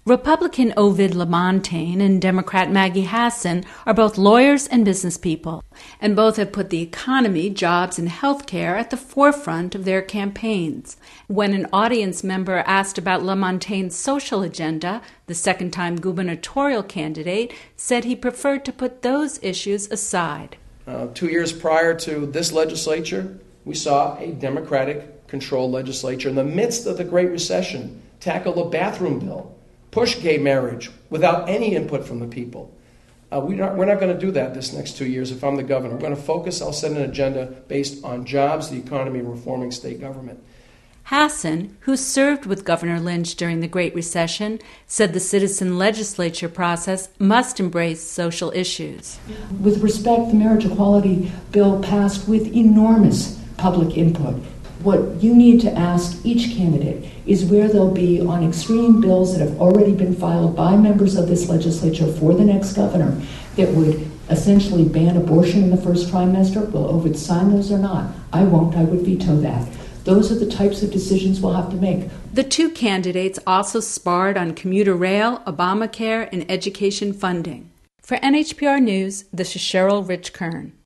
Republican Ovid Lamontagne and Democrat Maggie Hassan are both lawyers and business people, and both have put the economy, jobs, and health care at the forefront of their campaigns. When an audience member asked about Lamontagne's social agenda, the second-time gubernatorial candidate said he preferred to put those issues aside. 2 years prior to this legislature, we saw a Democratic-controlled legislature in the midst of the Great Recession tackle a bathroom bill, push gay marriage without any input from the people. We're not going to do that this next 2 years if I'm the governor. We're going to focus, I'll set an agenda based on jobs, the economy, and reforming state government. Hassan, who served with Governor Lynch during the Great Recession, said the citizen legislature process must embrace social issues. With respect, the marriage equality bill passed with enormous public input. What you need to ask each candidate is where they'll be on extreme bills that have already been filed by members of this legislature for the next governor that would essentially ban abortion in the first trimester. Will Ovid sign those or not? I won't. I would veto that. Those are the types of decisions we'll have to make. The two candidates also sparred on commuter rail, Obamacare, and education funding. For NHPR News, this is Cheryl Rich-Kern.